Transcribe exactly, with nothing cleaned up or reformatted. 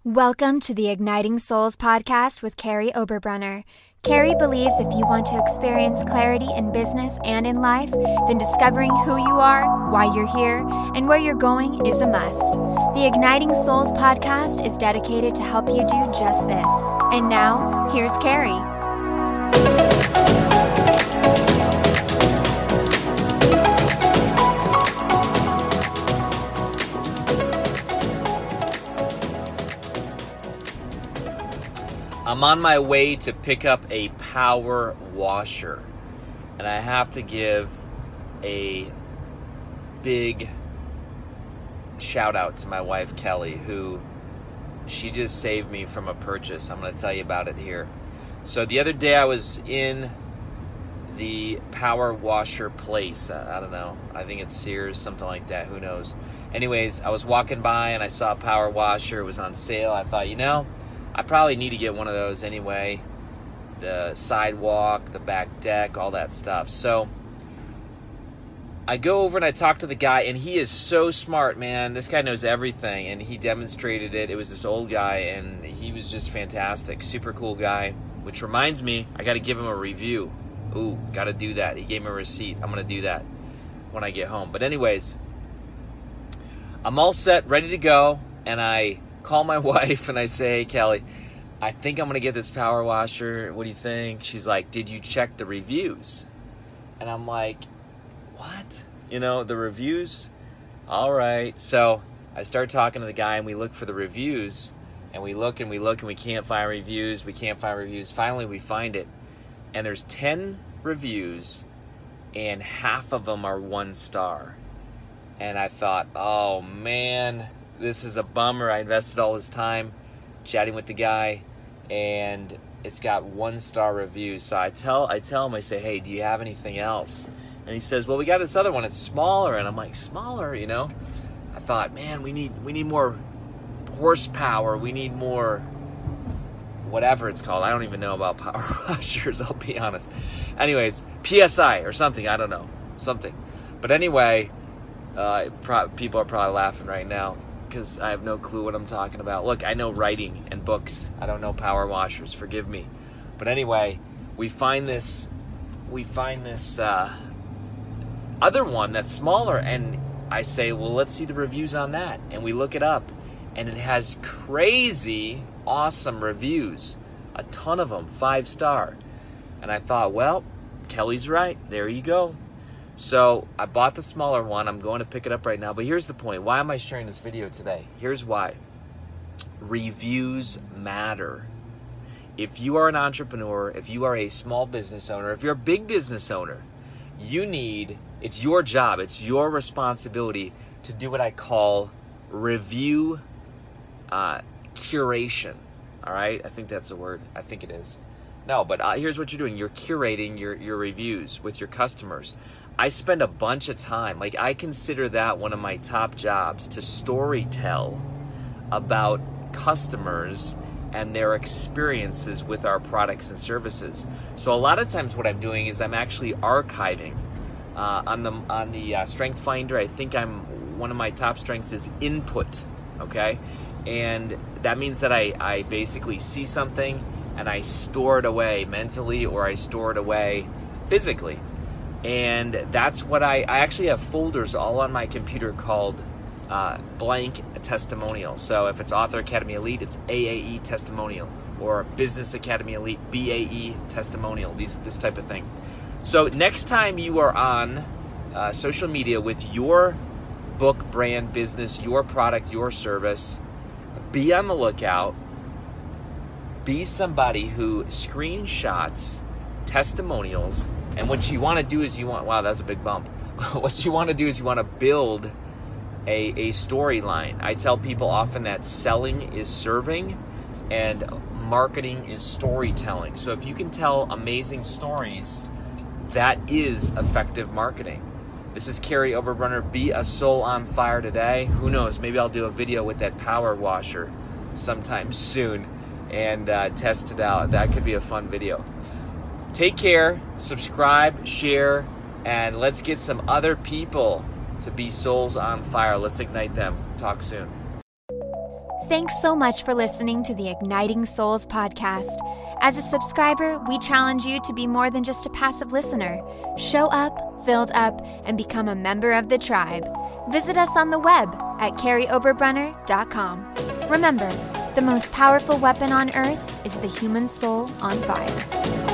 Welcome to the Igniting Souls podcast with Carrie Oberbrunner. Carrie believes if you want to experience clarity in business and in life, then discovering who you are, why you're here, and where you're going is a must. The Igniting Souls podcast is dedicated to help you do just this. And now, here's Carrie. I'm on my way to pick up a power washer, and I have to give a big shout out to my wife Kelly, who she just saved me from a purchase. I'm going to tell you about it here. So the other day I was in the power washer place. I don't know. I think it's Sears, something like that. Who knows? Anyways, I was walking by and I saw a power washer. It was on sale. I thought, you know, I probably need to get one of those anyway. The sidewalk, the back deck, all that stuff. So I go over and I talk to the guy, and he is so smart, man. This guy knows everything, and he demonstrated it. It was this old guy, and he was just fantastic. Super cool guy, which reminds me, I got to give him a review. Ooh, got to do that. He gave me a receipt. I'm going to do that when I get home. But anyways, I'm all set, ready to go, and I call my wife and I say, hey, Kelly, I think I'm going to get this power washer. What do you think? She's like, did you check the reviews? And I'm like, what? You know, the reviews? All right. So I start talking to the guy, and we look for the reviews, and we look and we look and we can't find reviews. We can't find reviews. Finally, we find it, and there's ten reviews, and half of them are one star. And I thought, oh, man, this is a bummer. I invested all this time chatting with the guy, and it's got one star reviews. So I tell I tell him, I say, hey, do you have anything else? And he says, well, we got this other one. It's smaller. And I'm like, smaller, you know? I thought, man, we need we need more horsepower. We need more whatever it's called. I don't even know about power washers, I'll be honest. Anyways, P S I or something. I don't know. Something. But anyway, uh, pro- people are probably laughing right now, because I have no clue what I'm talking about. Look, I know writing and books. I don't know power washers. Forgive me. But anyway, we find this, we find this uh, other one that's smaller, and I say, well, let's see the reviews on that. And we look it up, and it has crazy, awesome reviews, a ton of them, five star. And I thought, well, Kelly's right. There you go. So I bought the smaller one. I'm going to pick it up right now. But here's the point. Why am I sharing this video today? Here's why. Reviews matter. If you are an entrepreneur, if you are a small business owner, if you're a big business owner, you need, it's your job, it's your responsibility to do what I call review uh, curation. All right? I think that's a word. I think it is. No, but uh, here's what you're doing. You're curating your, your reviews with your customers. I spend a bunch of time, like I consider that one of my top jobs, to story tell about customers and their experiences with our products and services. So a lot of times what I'm doing is I'm actually archiving uh, on the on the uh, Strength Finder. I think I'm one of my top strengths is input, okay? And that means that I, I basically see something and I store it away mentally, or I store it away physically. And that's what I, I actually have folders all on my computer called uh, blank testimonial. So if it's Author Academy Elite, it's A A E testimonial, or Business Academy Elite, B A E testimonial, these, this type of thing. So next time you are on uh, social media with your book, brand, business, your product, your service, be on the lookout. Be somebody who screenshots testimonials. And what you want to do is you want, wow, that's a big bump. What you want to do is you want to build a, a storyline. I tell people often that selling is serving and marketing is storytelling. So if you can tell amazing stories, that is effective marketing. This is Carrie Oberbrunner. Be a soul on fire today. Who knows? Maybe I'll do a video with that power washer sometime soon and uh, test it out. That could be a fun video. Take care, subscribe, share, and let's get some other people to be souls on fire. Let's ignite them. Talk soon. Thanks so much for listening to the Igniting Souls podcast. As a subscriber, we challenge you to be more than just a passive listener. Show up, filled up, and become a member of the tribe. Visit us on the web at carrie oberbrunner dot com. Remember, the most powerful weapon on earth is the human soul on fire.